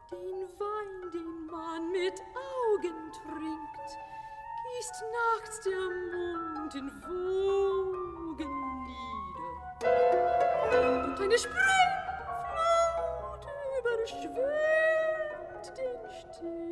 Den Wein, den man mit Augen trinkt, gießt nachts der Mond in Wogen nieder. Und eine Springflut überschwemmt den Steg.